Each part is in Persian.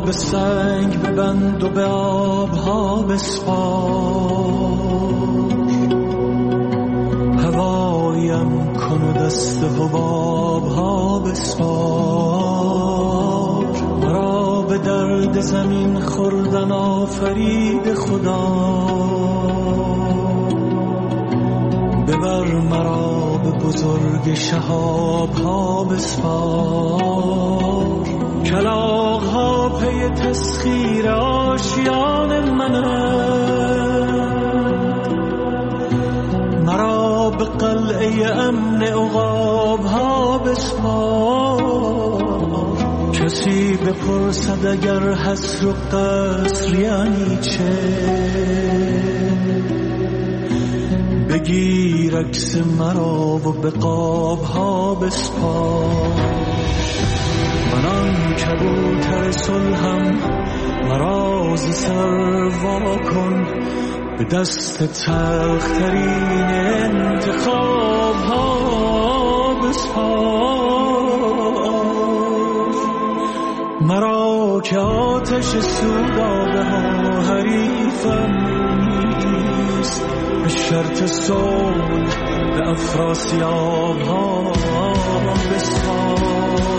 به سنگ ببند و به آبها بسپار، هوایم کن و دست حبابها بسپار. مرا به درد زمین خوردن آفرید خدا، ببر مرا به بزرگ شهابها بسپار. کلاغ‌ها پی تسخیر آشیان منند، مرا به قلعه امن عقاب‌ها بسپار. کسی بپرسد اگر حصر و قصر یعنی چه، بگیر عکس مرا و به قاب‌ها بسپار. من آن کبوتر صلحم، مرا ز سر وا کن، به دست تلخ‌ترین انتخاب‌ها بسپار. مرا که آتش سودابه ها حریفم نیست، به شرط صلح به افراسیاب‌ها بسپار.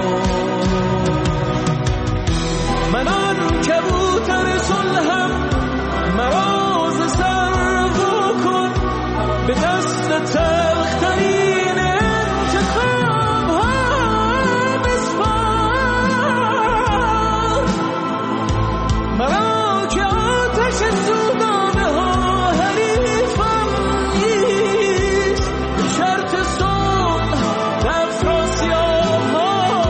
من آن کبوتر صلحم، مرا ز سر وا کن، به دست تلخ‌ترین انتخاب‌ها بسپار. مرا که آتش سودانه ها حریفم نیست، به شرط صلح به افراسیاب‌ها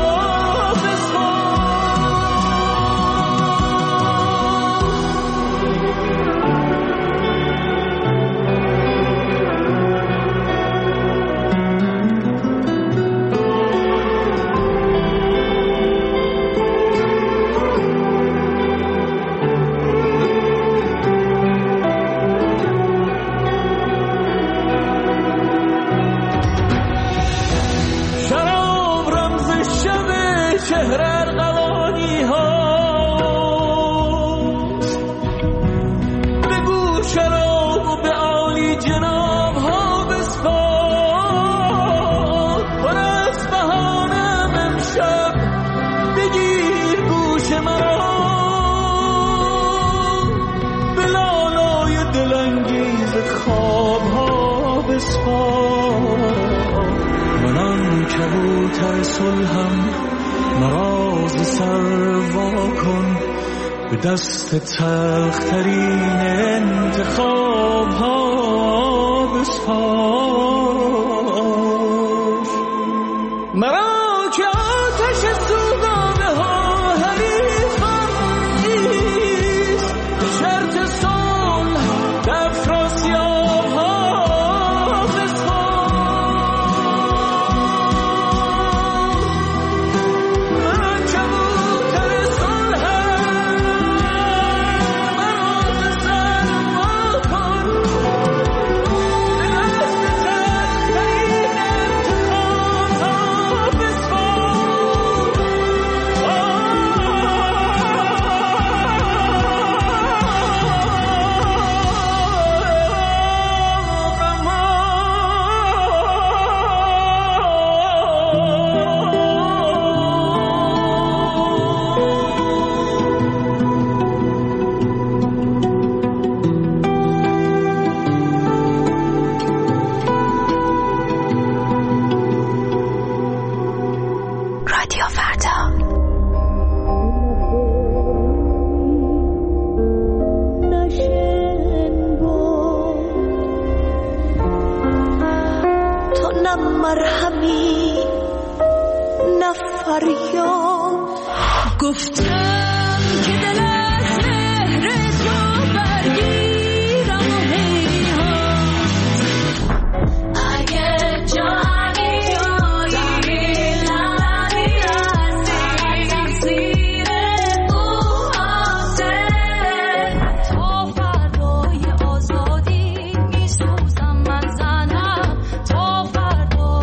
کبوتر صلحم، مرا ز سر وا کن، به دست تلخ‌ترین انتخاب‌ها بسپار. مرا که آتش سوزانه ها حریفم نیست، به شرط صلح به افراسیاب‌ها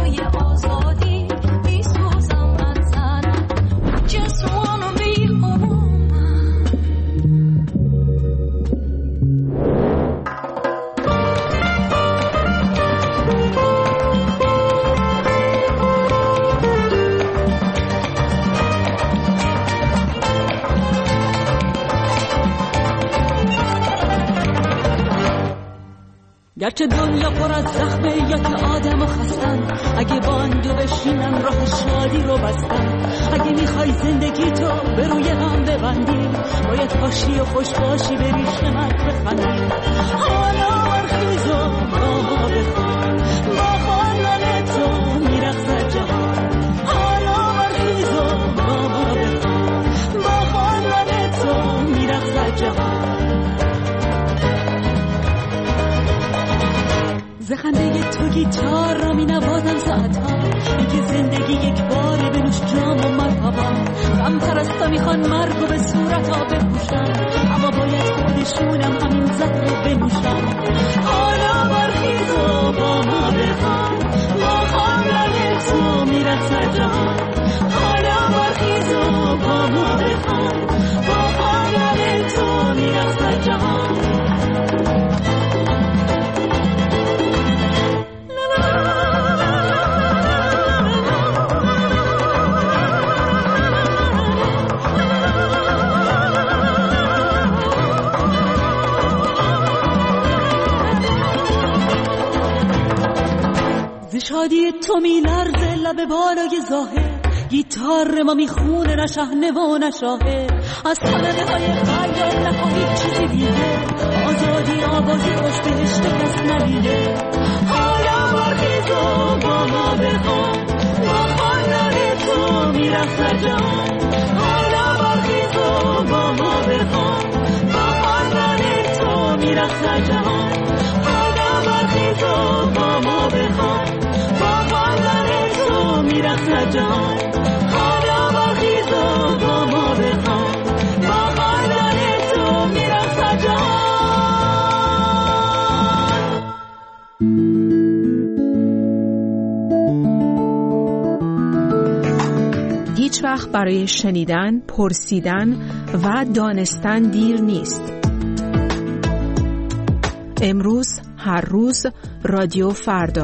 Just wanna be گرچه دنیا پر از زخمه یا که آدم و خستن، اگه با اندو بشینن راه شادی رو بستن. اگه میخوای زندگی تو به روی هم ببندی، باید باشی و خوش باشی بری شمک بخندی. حالا برخیز و با ما بخوان، با خواندن تو میرخصد جهان. حالا برخیز و با ما بخوان، با خواندن تو میرخصد جهان. زخنده تو گیتار را می نوازم ساعتها، میگه زندگی یک باری بنوش جام و مرحبا. غم پرستا میخوان مرگ و به صورتا بپوشن، اما باید خودشونم همین زهر رو بنوشن. حالا برخیز و با ما بخوان، با خواندن تو میرخصد جهان. حالا برخیز و با ما بخوان، با خواندن تو میرخصد جهان. شادی تو می لرزه لب بالای ظاهر، گیتار ما میخونه نه شحنه و نه شاهه. از طلبه های خیال نخواهید چیزی دیگه، آزادی آوازی خوش بهشت کس ندیده. حالا برخیز و با ما بخوان، با خواندن تو میرخصد جهان. حالا برخیز و با ما بخوان، با خواندن تو میرخصد جهان. حالا برخیز و با ما بخوان، میرخصد جهان. حالا برخیز و با ما بخوان، با خواندن تو میرخصد جهان. هیچ وقت برای شنیدن، پرسیدن و دانستن دیر نیست. امروز، هر روز، رادیو فردا.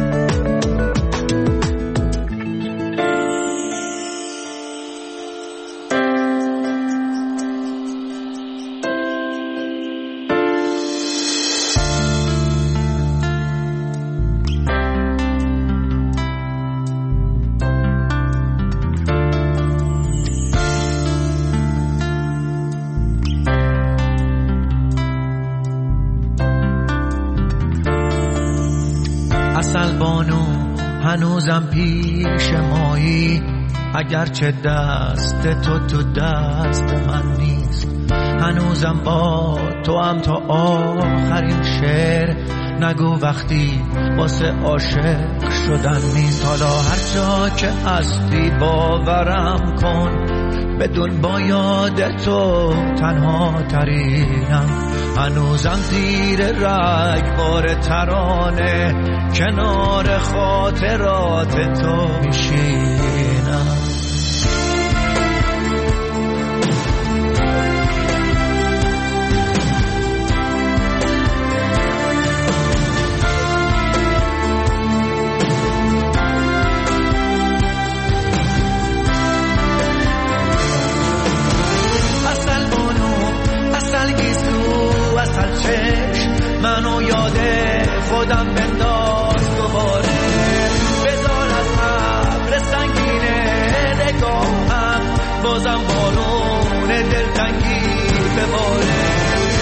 اصل بانو هنوزم پیش مایی، اگرچه دست تو دست من نیست. هنوزم با تو هم تا آخرین شعر، نگو وقتی واسه عاشق شدن نیست. حالا هر جا که هستی باورم کن، بدون با یاد تو تنها ترینم. هنوزم زیر رگبار ترانه، کنار خاطرات تو میشینم. منو یاد خودم بنداز دوباره، بذار از ابر سنگینه نگاهم، بازم بارون دلتنگی بباره.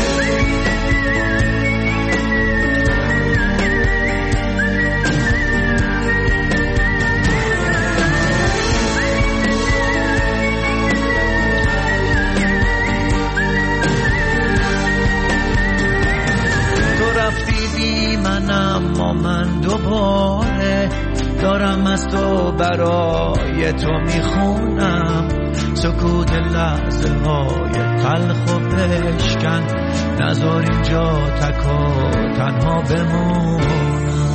اما من دوباره دارم از تو برای تو میخونم، سکوت لحظه های تلخ و بشکن، نذار اینجا تک و تنها بمونم.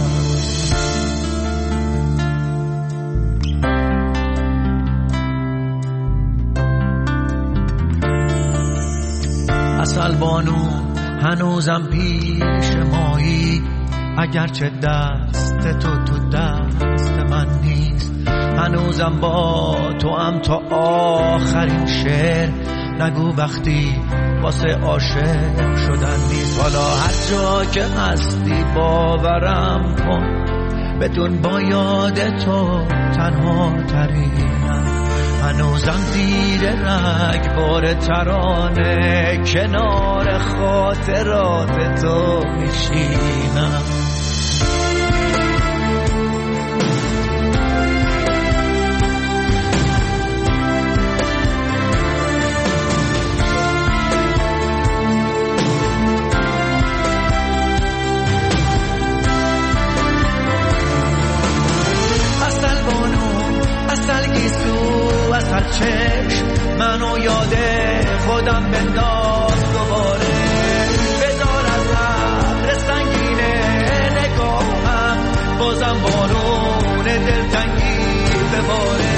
اصل بانو هنوزم پیش مایی، اگرچه دست تو دست من نیست. هنوزم با تو هم تا آخرین شعر، نگو وقتی واسه عاشق شدن نیست. حالا هر جا که هستی باورم کن، بدون با یاد تو تنها ترینم. هنوزم زیر رگبار ترانه کنار خاطرات تو میشینم. اصل چشم منو یاد خودم بنداز دوباره. بذار از ابر سنگینه نگاهم بازم بارون دلتنگی بباره.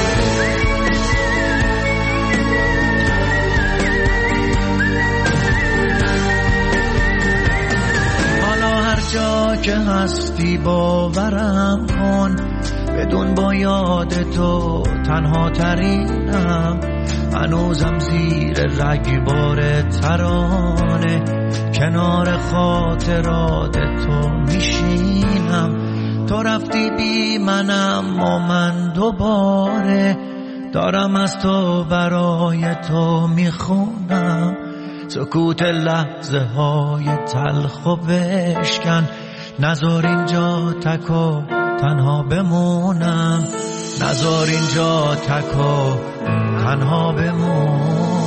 حالا هر جا که هستی باورم کن، بدون با یاد تو تنها ترینم. هنوزم زیر رگبار ترانه کنار خاطرات تو میشینم. تو رفتی بی منم و من دوباره دارم از تو برای تو میخونم. سکوت لحظه های تلخ و بشکن، نذار اینجا تک و تنها بمونم. نذار اینجا تک و تنها بمونم.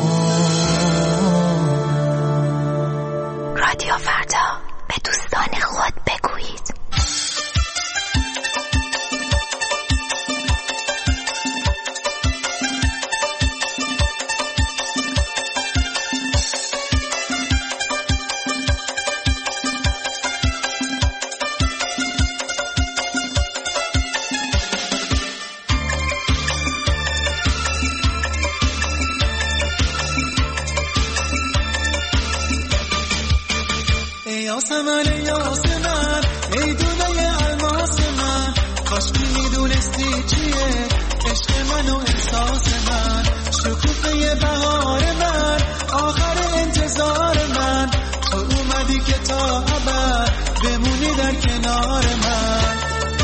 رادیو فردا، به دوستان خود بگویید. یاسمن یاسمن ای دونه الماس من، کاش میدونستی چیه عشق من و احساس من. شکوفه بهار من، آخر انتظار من، تو اومدی که تا ابد بمونی در کنار من.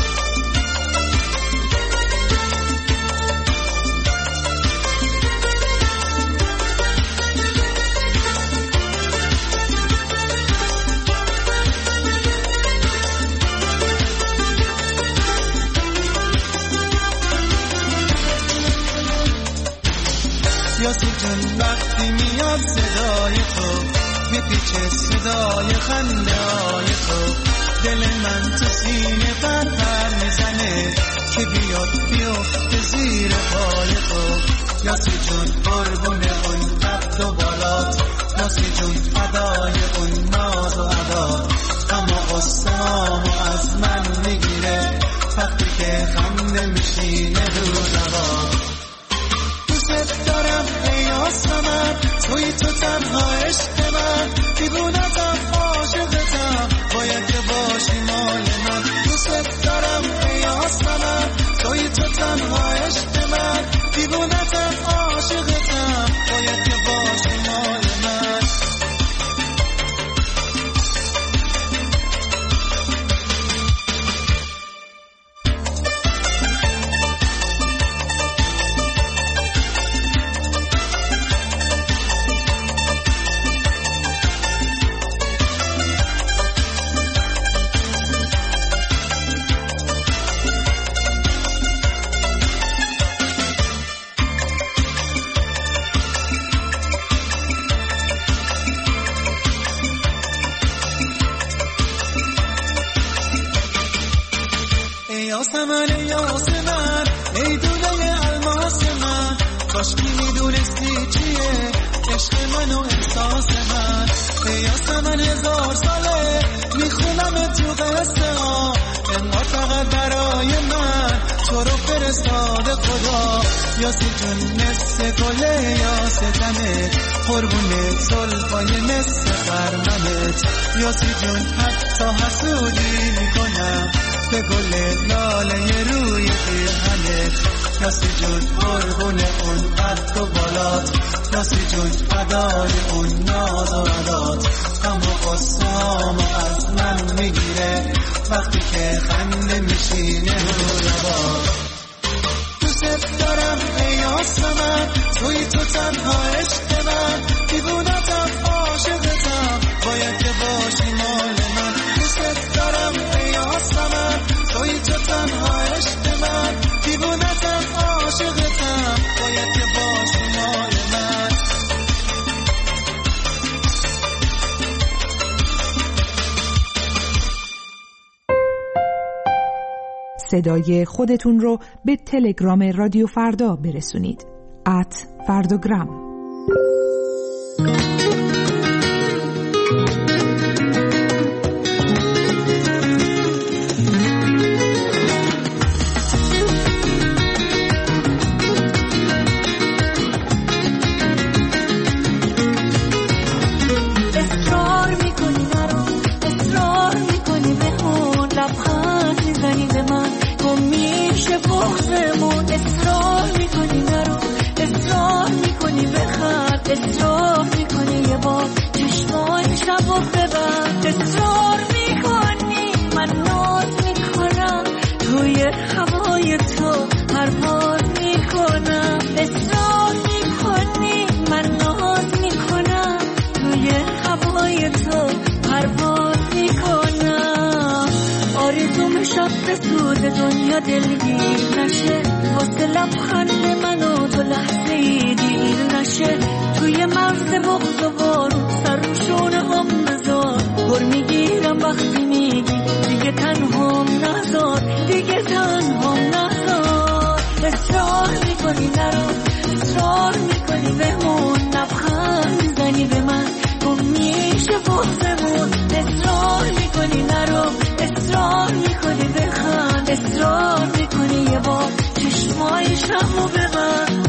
یاسی جون وقتی میاد صدای تو، میپیچه صدای خنده های تو، دل من تو سینه پر میزنه که بیاد بیفته زیر پای تو. یاسی جون قربون اون قد و بالات، یاسی جون فدای اون ناز و عدا. اما قصه‌هامو از من میگیره وقتی که خنده میشینه رو نوا. دوست دارم ای یاسمن، توی تو تنها عشق من، دیوونتم عاشقتم، باید که باشی مال من. دوست دارم ای یاسمن، توی تو تنها عشق من، دیوونتم عاشقتم، باید که باشی مال من. یاسمن یاسمن ای دونه الماس من، کاش میدونستی چیه عشق من و احساس من. ای یاسمن 1000 ساله میخونم تو قصه ها، انقدر فقط برای من تو رو فرستاده خدا. یاسی جون نصف گله یاستنت، قربون زلفای نصف خرمنت. یاسی جون حتی حسودی میکنم به گل لاله روی پیرهنت. یاسی جون قربون اون قد و بالا، برات ناسی جون فدای اون ناز و عدات غم و غصه‌امو از من میگیره وقتی که خنده میشینه رو لبات دوست دارم ای آسمان توی تو تنها عشق من دیوونتم عاشقتم باید که باشی مال من دوست دارم ای آسمان توی تو تنها عشق من دیوونتم عاشقتم باید که باشی مال من صدای خودتون رو به تلگرام رادیو فردا برسونید. @فرداگرام. اصرار میکنی یه بار چشمای شب و ببند اصرار میکنی من ناز میکنم توی هوای تو پرواز میکنم اصرار میکنی من ناز میکنم توی هوای تو پرواز میکنم آرزوم شب به سود دنیا دلگیر نشه واسه لبخند من و تو لحظه دیر نشه توی مرز بغض و بارون سر رو شونه هم بذار پر میگیرم وقتی میگی دیگه تنهام نذار دیگه تنهام نذار اصرار میکنی نرو اصرار میکنی بمون لبخند میزنی به من گم میشه بغضمون اصرار میکنی نرو اصرار میکنی بخند اصرار میکنی یه بار چشمای شمو ببند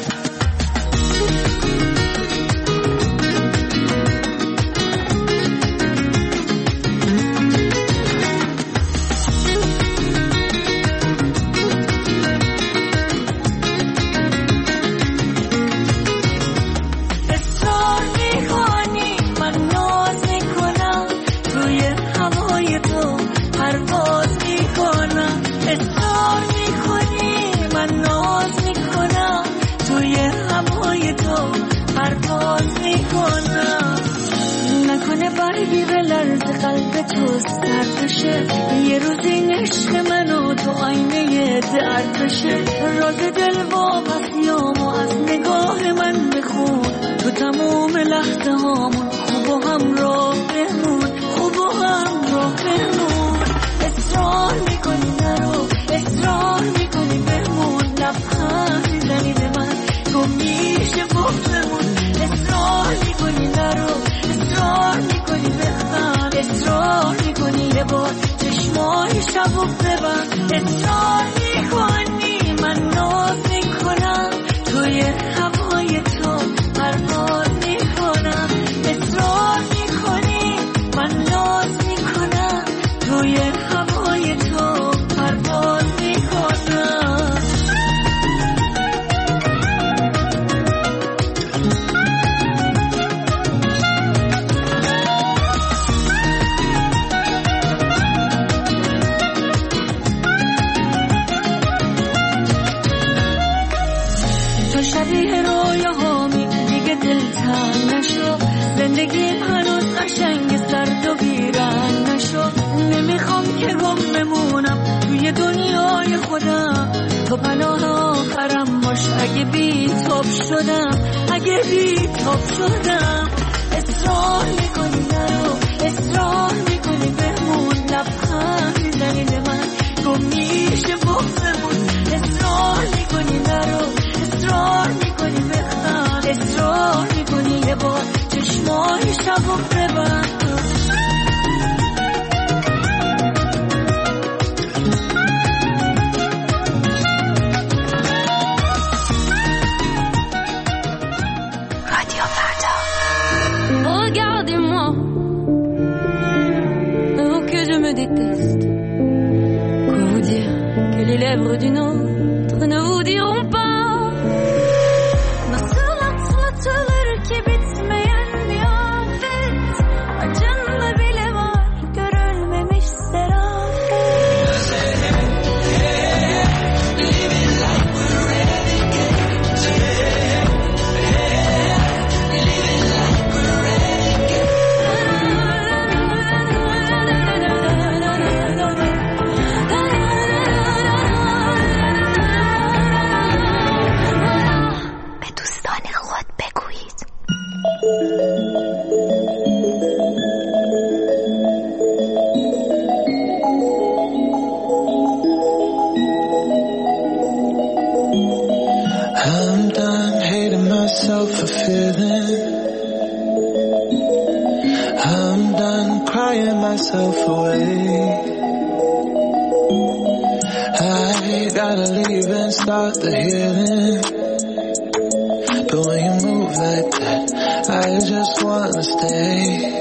برگی به لرز قلب تو سرد بشه یه روز این عشق منو تو آینه درد بشه راز دل واپسیامو از نگاه من بخون تو تموم لحظه هامون خوب و همراه بمون خوب و همراه بمون اصرار میکنی نرو اصرار میکنی بمون لبخند میزنی به من تو میشه بغضمون اصرار میکنی نرو اصرار میکنی بخند اصرار میکنی یه بار چشمای شب و ببند اصرار میکنی من ناز میکنم توی هوای تو پرواز میکنم اصرار میکنی من ناز میکنم توی هوای تو پرواز میکنم شبیه رویاهامی دیگه دلتنگ نشو زندگیم هنوز قشنگ سرد و ویران نشو نمیخوام که گم بمونم توی دنیای خودم تو پناه آخرم باش اگه بی‌تاب شدم اگه بی‌تاب شدم اصرار میکنی نرو اصرار میکنی بمون لبخند میزنی به من گم میشه بغضمون اصرار میکنی نرو اصرار میکنی بخند اصرار میکنی یه بار چشمای شب و ببند رادیو فردا Regardez-moi oh que je me déteste quoi vous dire que les lèvres d'une autre ne vous diront pas ma seule myself a feeling. I'm done crying myself away. I gotta leave and start the healing. But when you move like that, I just wanna stay.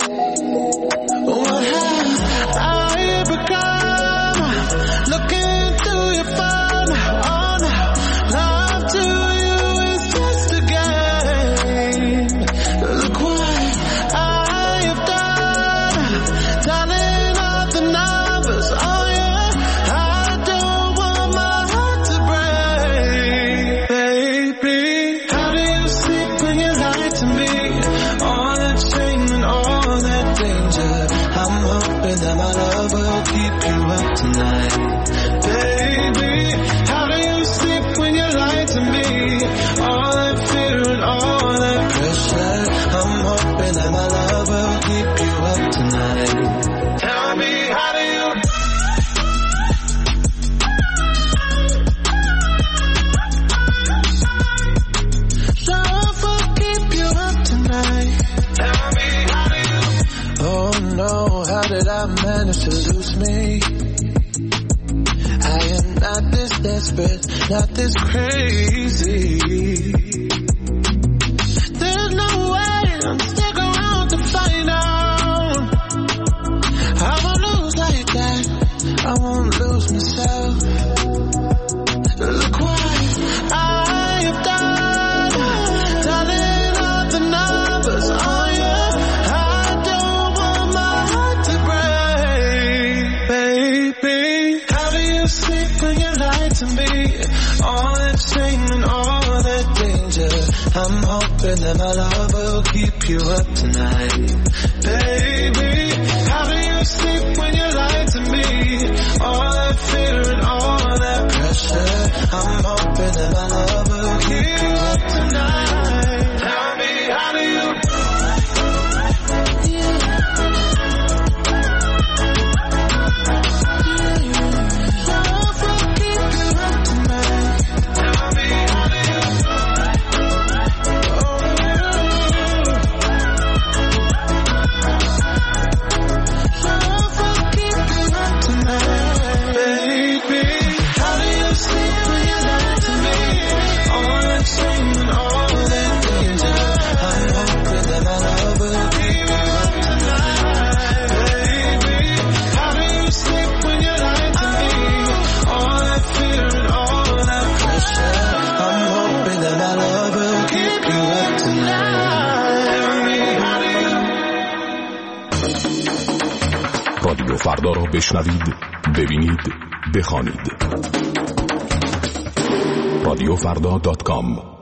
What have I become? Looking through your phone, oh no, love to you is just a game. Look what I have done, dialing up the numbers, oh yeah. I don't want my heart to break, baby. How do you sleep when you lie to me? All that shame and all that danger. I'm hoping that my love will keep you up tonight, baby. How do you sleep when you lie to me? All that fear and all that pressure. I'm hoping that my love will keep you up tonight. Tell me, how do you? Love will keep you up tonight. Tell me, how do you? Oh no, how did I manage to lose me? I am not this desperate, not this crazy. There's no way I'm stick around to find out. I won't lose like that, I won't lose myself. Look what I have done, dialing up the numbers, oh yeah. I don't want my heart to break, baby. How do you sleep when you lie to me? All that shame and all that danger. I'm hoping that my love will keep you up tonight, baby. How do you sleep when you lie to me? All that fear and all that pressure. I'm hoping that my love will keep you up tonight. Tell me, how do you? Love will keep you up tonight. Tell me, how do you? Oh, love will keep you up tonight, baby. How do you sleep when you lie to me? All that shame and all that danger. I'm hoping that my love will keep you up tonight, baby. How do you sleep when you lie to me? All that fear and all that pressure. I'm hoping that my love will keep you up tonight. Tell me, how do you? رادیو فردا را بشنوید، ببینید، بخوانید. رادیوفردا.com.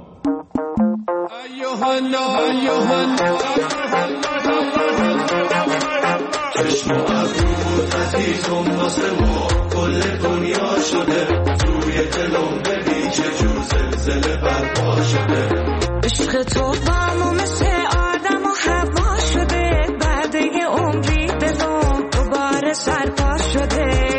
چشم و ابرو عزیزم واسه ما کل دنیا شده، توی دلم ببین چه جور زلزله برپا شده. عشق تو با مثل آدم و هوا شده، بعد یه عمری دلم دوباره سرپا شده.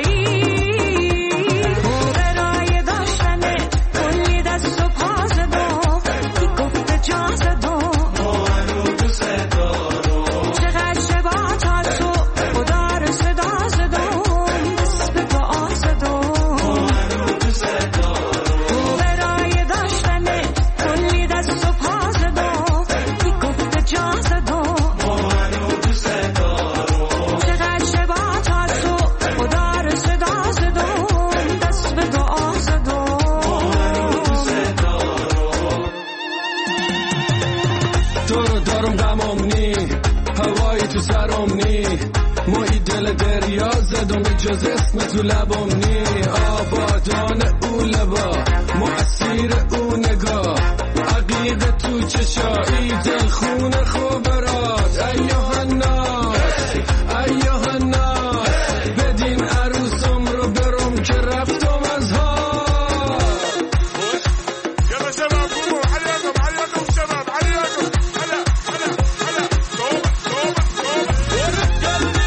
برای داشتن کلی دست و پا زدم، کی گفته جا زدم، ما هنو دوست دارم. چقدر شبا تا تو خدا رو صدا زدم، دست به دعا زدم، ما هنو دوست دارم. برای داشتن کلی دست و پا زدم، کی گفته جا زدم، ما هنو دوست دارم. چقدر شبا تا تو خدا رو صدا زدم، دست به دعا زدم، ما هنو دوست دارم. تو رو دارم غمم نی، هوایی تو سرم نی، مایی دل دریا زدم جز اسم تو لبم نی. آبادان او لبا، مؤثیر او نگاه، عقیق تو چشایی، دل خون خوب راد. ایوه الناس، ایوه الناس، بدین عروسم رو برم که رفتم از ها. يلا شباب قوموا، حياكم حياكم شباب، حياكم. هلا هلا هلا، توبة توبة توبة. قلبي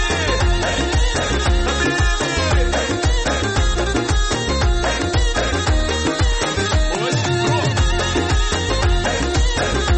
حبيبي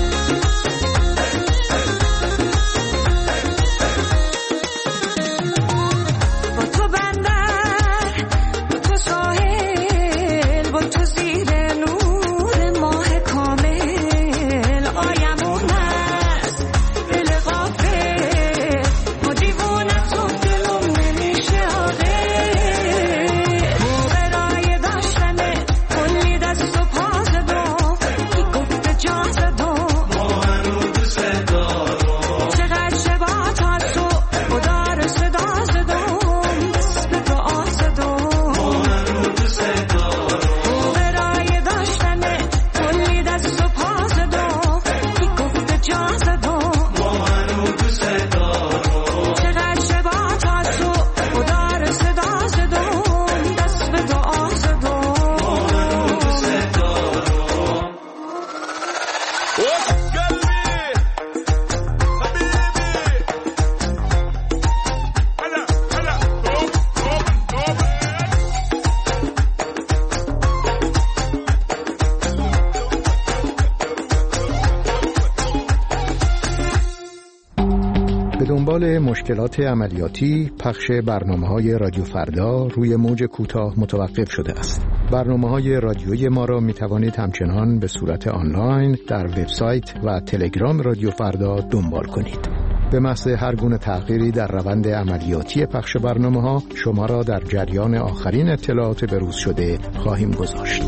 به دنبال مشکلات عملیاتی، پخش برنامه‌های رادیو فردا روی موج کوتاه متوقف شده است. برنامه‌های رادیویی ما را می‌توانید همچنان به صورت آنلاین در وبسایت و تلگرام رادیو فردا دنبال کنید. به محض هر گونه تغییری در روند عملیاتی پخش برنامه‌ها، شما را در جریان آخرین اطلاعات بروز شده خواهیم گذاشت.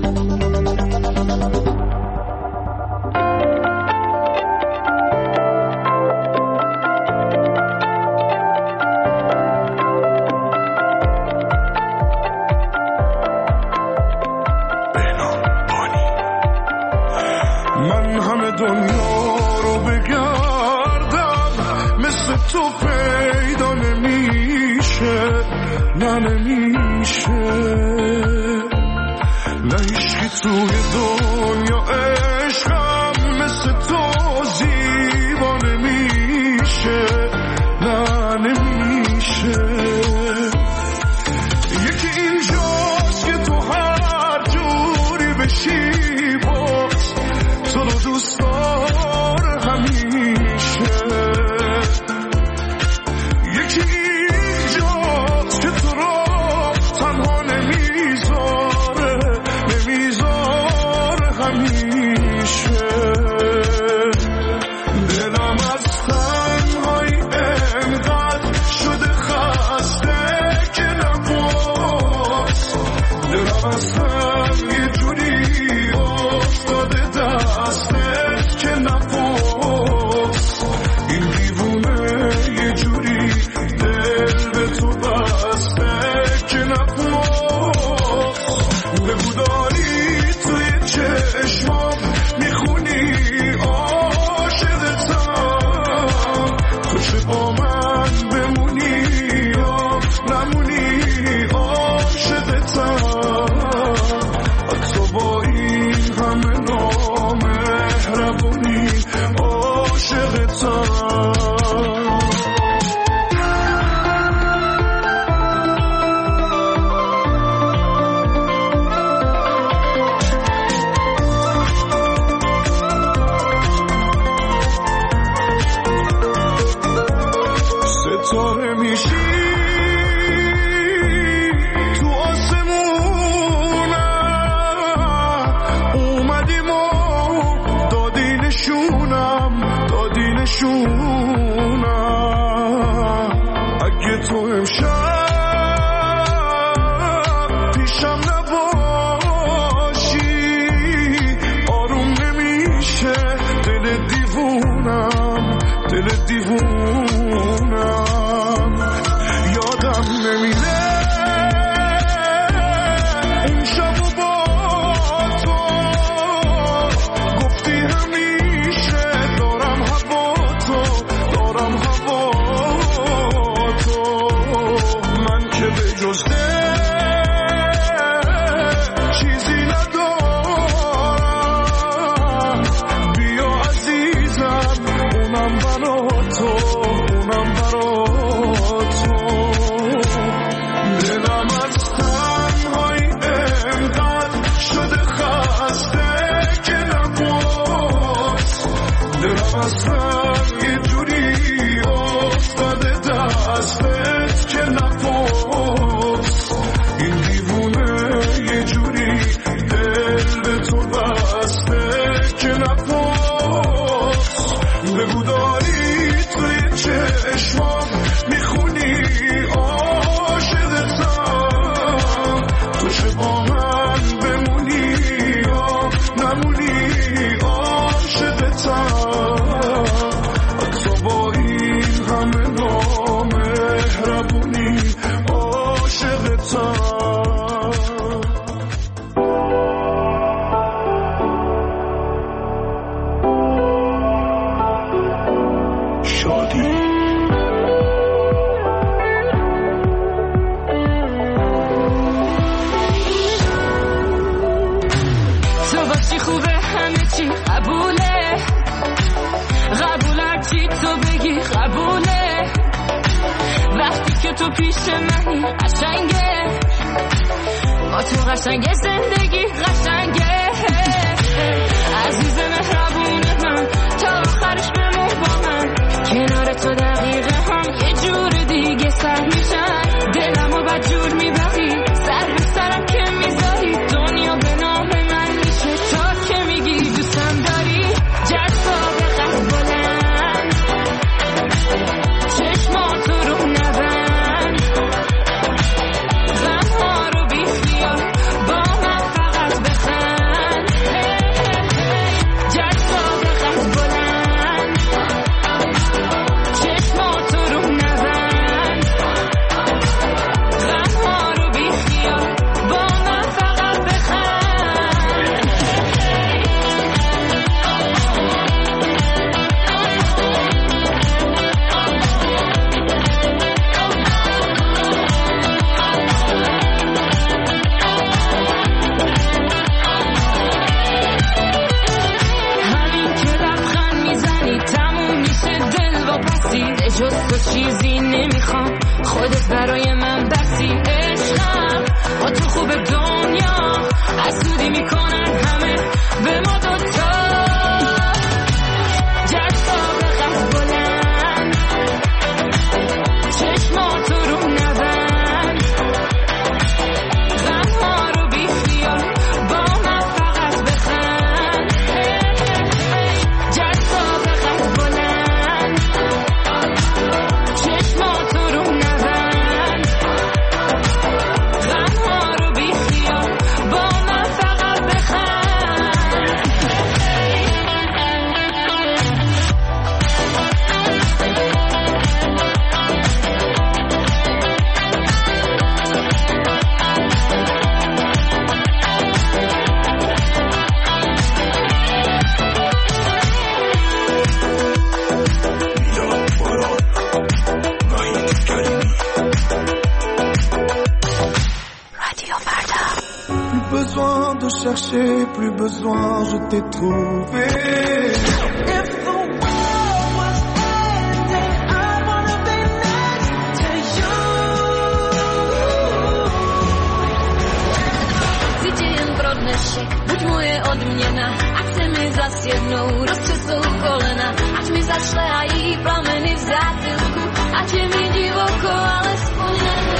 من همه دنیا رو بگردم مثل تو پیدا نمیشه، نه نمیشه، نه هیچکی توی دنیا عشقم مثل تو زیبا نمیشه، نه نمیشه. یکی اینجاست که تو هر جوری بشی تو رو دوست داره همیشه. یکی اینجاست که تو رو تنها نمیذاره همیشه. دلم از تنهایی انقدر شده خسته که نباز، دلم از هم یه جوری افتاده دستت که نباز. این دیوونه یه جوری دل به تو بسته که نباز. بگو داری توی چشمام میخونی عاشقتم، تو چه با من بمونی یا نمونی عاشقتم. حتی با این همه نامهربونی عاشقتم. ستاره میشی تو آسمونم، اومدیم و دادی نشونم. اگه تو امشب پیشم نباشی آروم نمیشه دل دیوونم. یادم نمیره اون شب و با تو گفتی همیشه دارم هوا تو. من که به جز چیزی ندارم، بیا عزیزم اونم برا تو. دلم از تنهایی انقدر شده خسته که نباز، دلم از هم یه جوری افتاده دستت که نباز. این دیوونه یه جوری دل به تو بسته که نباز. بگو داری توی چشمام میخونی عاشقتم، تو چه با من بمونی یا نمونی عاشقتم. حتی با این همه نامهربونی عاشقتم. قبوله چی تو بگی قبوله وقتی که تو پیش منی قشنگه با تو قشنگه زندگی قشنگه عزیز مهربون من تا آخرش بمون با من کنار تو دقیقه هم یه جور دیگه سر میشن دلمو بدجور میبری سر به سرم که میذاری دنیا به نام من میشه تا که میگی دوستم داری جذاب قد بلند چشماتو رو نبند غمها رو بی خیال با من فقط بخند جذاب قد بلند چشماتو رو نبند غمها رو بی خیال با من فقط بخند همین که لبخند میزنی تموم میشه دل واپسی جز تو چیزی نمیخوام خودت برای من بسی عشقم با تو خوب دنیا حسودی میکنن همه به ما دوتا جذاب قد بلند چشماتو رو نبند غمها رو بی خیال با من فقط بخند جذاب قد بلند چشماتو رو نبند غمها رو بی خیال با من فقط بخند رادیو فردا. Plus besoin de chercher, plus besoin, je t'ai trouvé. If the world was ending, I wanna be next to you. Tydzień pro dnešek, buď moje odměna, ať se mi zas jednou roztřesou kolena, ať mi zašlehají plameny v zátilku, ať je mi divoko, alespoň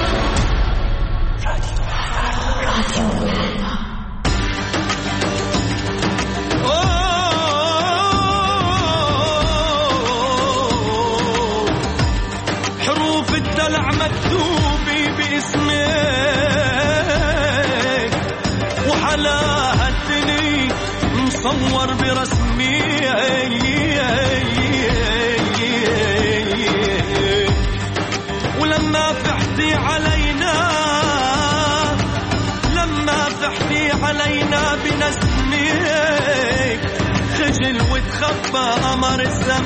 حروف الدلع مكتوبة باسمك وحلاها الدنيا مصور برسمي ولما فحتي علينا بنسمك خجل وتخبى قمر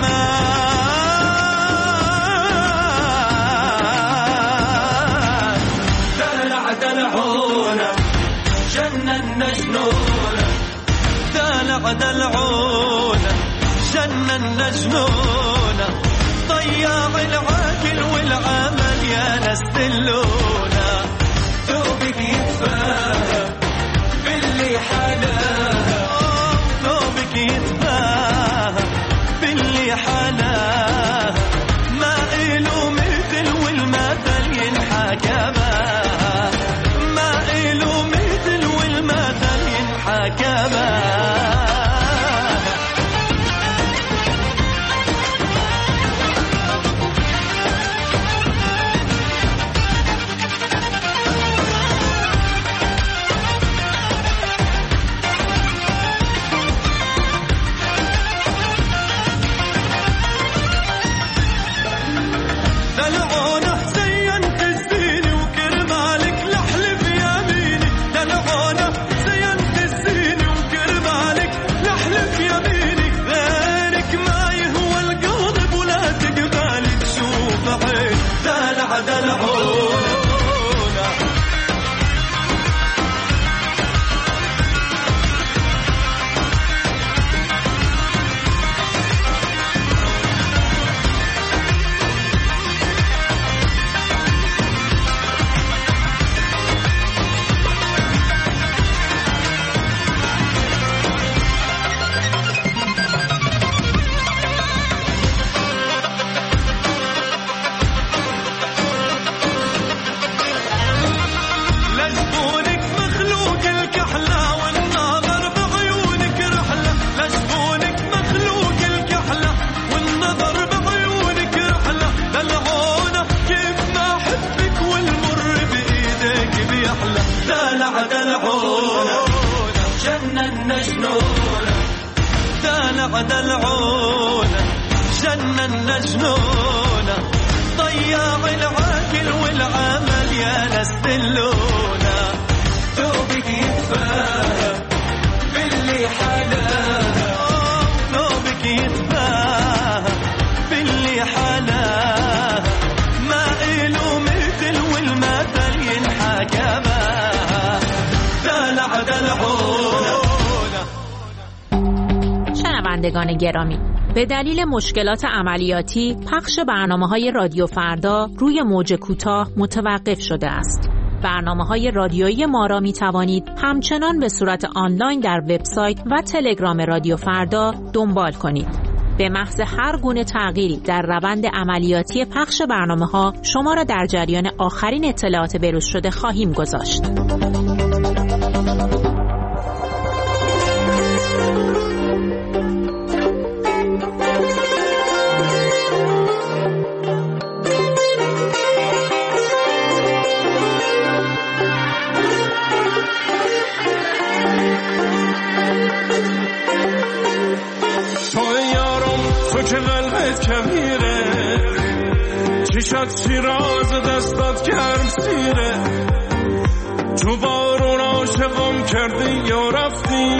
الزمان دلع دلعونا جننا جنونا دلع دلعونا جننا جنونا ضياع العاقل والعمل يا ناس دلونا ثوبك يتفاهم باللي حلاها ثوبك يتفاهم باللي حلاها ما إله مثل والمثل ينحكى بها ما إله مثل والمثل ينحكى بها دلعونا جنن نجنونا ضيع العاقل والعمل يا ناس دلونا ثوبك يتباهى باللي حلاها ثوبك يتباهى باللي حلاها ما إله مثل والمثل ينحكى بها دلع دلعونا. شنوندگان گرامی، به دلیل مشکلات عملیاتی پخش برنامه‌های رادیو فردا روی موج کوتاه متوقف شده است. برنامه‌های رادیویی ما را می‌توانید همچنان به صورت آنلاین در وبسایت و تلگرام رادیو فردا دنبال کنید. به محض هر گونه تغییری در روند عملیاتی پخش برنامه‌ها شما را در جریان آخرین اطلاعات بروز شده خواهیم گذاشت. چشات شیراز دستات گرم سیره تو بارون عاشقم کردی یا رفتی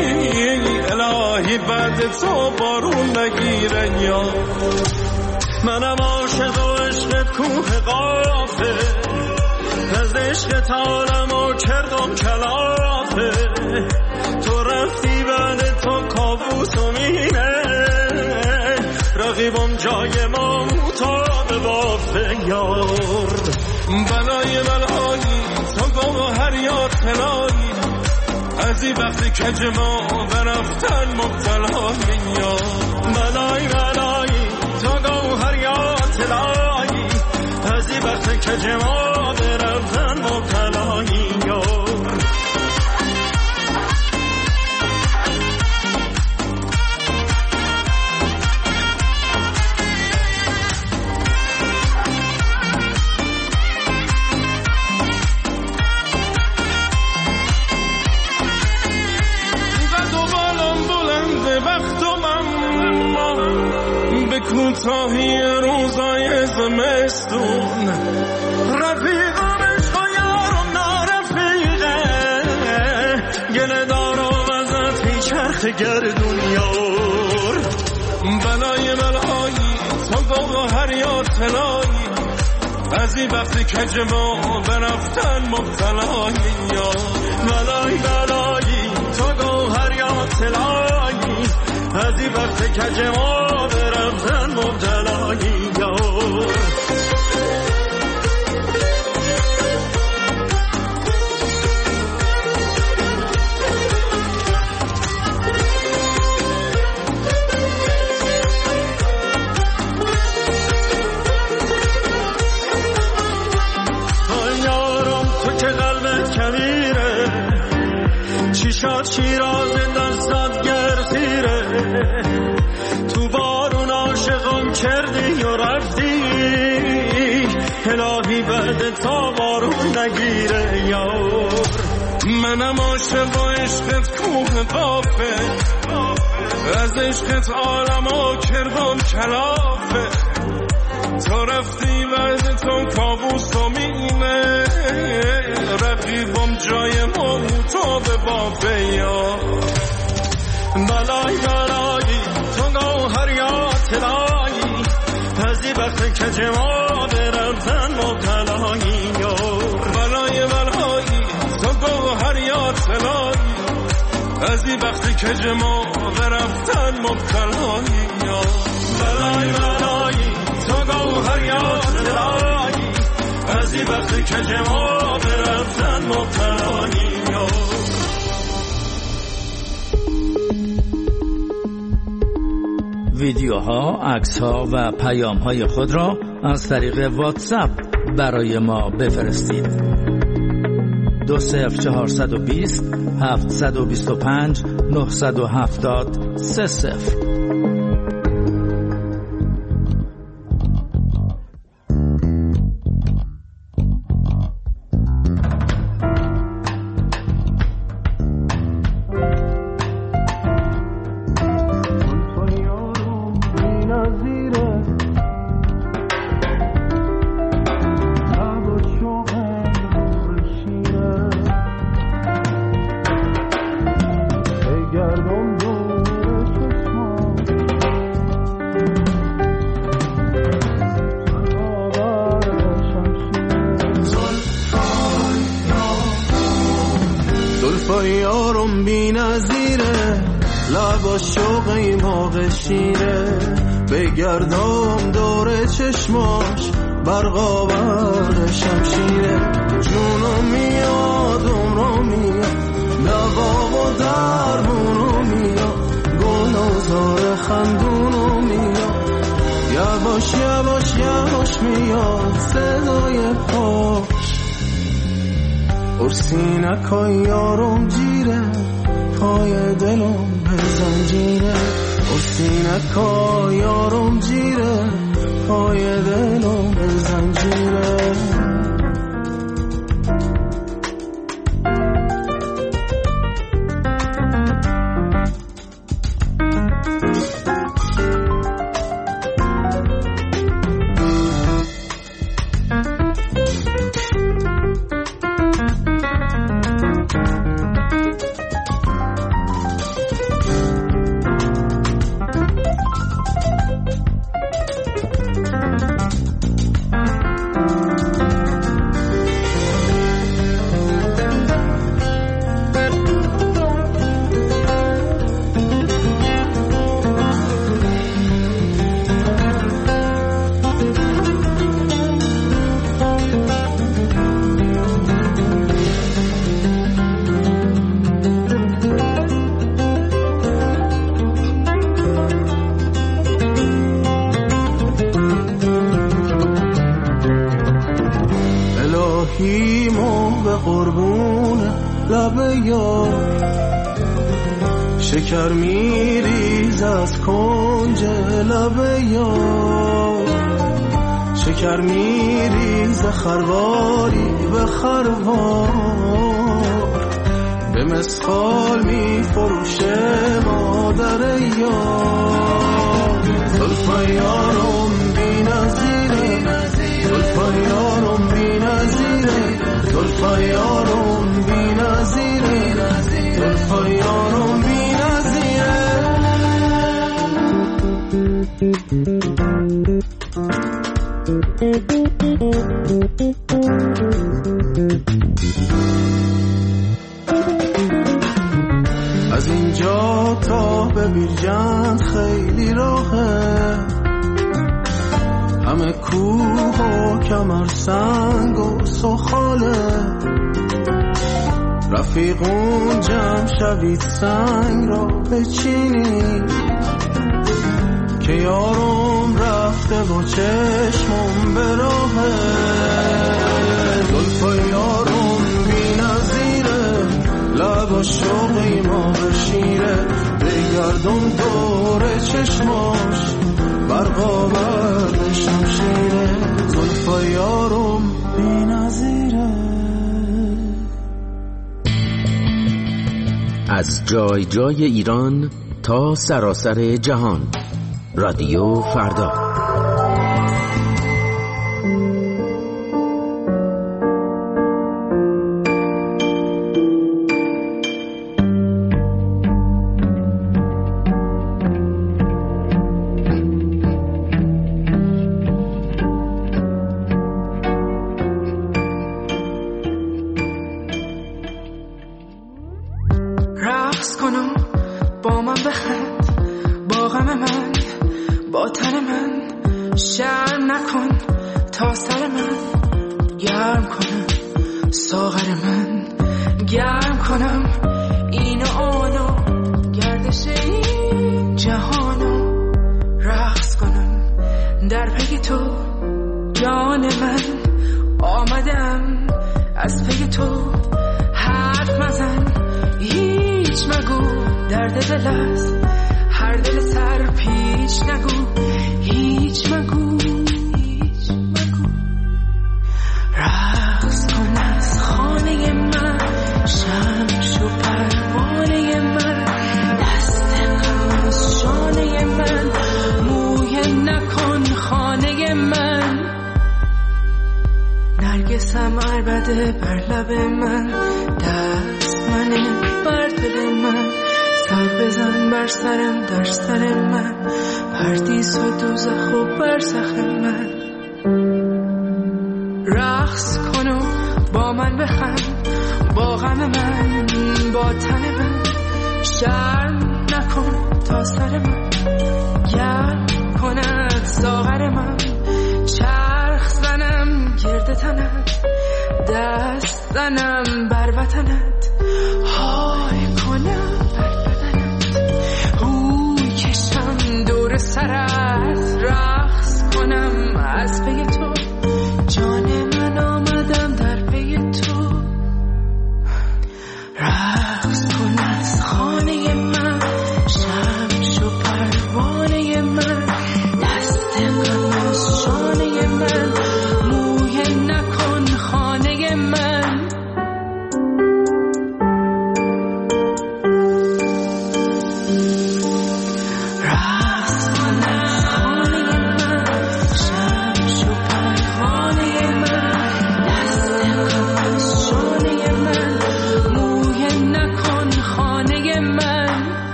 الهی بعد تو بارون نگیره یا منم عاشق و عشقت کوه قافه از عشقت عالمو کردم کلافه تو رفتی بعد تو کابوسو میره رقیبم جای ما مطابق بافه یار بلای بلایی تو گوهر یا طلایی از این وقتی کج ما برفتن مبتلایی یار بلای بلایی تو گوهر یا طلایی از این وقتی کج ما برفتن مبتلایی یار کوتاهی روزای زمستون رفیقم عشق و یارم نارفیقه گله دارم ازت هی چرخ گردون یار بلای بلایی تو گوهر یا طلایی از این وقتی کج ما برفتن مبتلایی یار بلای بلایی تو گوهر یا طلایی از این وقتی کج ما برفتن مبتلایی یار یارم تو که قلبت کبیره چشات شیراز دستات گرسیره تو بارون عاشقم کردی و رفتی الهی بعد تا بارون نگیره یار منم عاشق و عشقت کوه قافه از عشقت عالمو کردم کلافه تو رفتی بعد تو کابوس و مینه رقیبم جای ما تو به بافه یار بلای بلایی تو گوهر یا طلایی از این وقت کج ما برفتن مبتلایی یار بلای بلایی تو گوهر یا طلایی از این وقت کج ما برفتن مبتلایی یار بلای بلایی تو گوهر یا طلایی از این وقت کج ما برفتن مبتلایی یار ویدیوها، عکس‌ها و پیام‌های خود را از طریق واتساپ برای ما بفرستید. 20420 725 970 30. لبا شوقی موقع شیره بگردم دور چشماش برقا برق شمشیره جونو میاد عمرو میاد دوا و درمونو میاد گل و زار خندونو میاد یواش یواش یواش میاد صدای پاش ارسینکای یارم جیره پای دلم به زنجیره ارسینکای یارم جیره پای دلم به زنجیره شکر میریز از کنج لب یار شکر میریز خرواری به خروار به مسخال میفروشه مادر یار زلفای یارم بی نظیره زلفای یارم بی نظیره زلفای یارم بی نظیره زلفای یارم بی از اینجا تا به بیرجند خیلی راهه همه کوه و کمر سنگ و سخاله رفیقون جمع شوید سنگ را بچینید که یارم رفته و چشمم به راهه زلفای یارم بی نظیره لبا شوقی ما بشیره بگردم دور چشماش برقا برق شمشیره زلفای یارم بی نظیره. از جای جای ایران تا سراسر جهان رادیو فردا. رقص کنم با من بخند با غم من با تن من شرم نکن تا سر من گرم کنم ساغر من گرم کنم این و آنو گردش این جهانو رقص کنم در پی تو جان من آمدم از پی تو حرف مزن هیچ مگو درد دل است هر دل سر پیچ نگو هیچ مگو هیچ مگو رقص کن از خانه من شمش و پروانه من دست غم از شانه من مویه نکن خانه من نرگسم عربده بر لب من دست منه بر دل من سر بزن بر سرم در سر من پردیس و دوزخ و برزخ من رقص کن و با من بخند با غم من با تن من شرم نکن تا سر من گرم کند ساغر من چرخ زنم گرد تنت دست زنم بر وطنت های کنم بر بدنت روی کشم دور سرت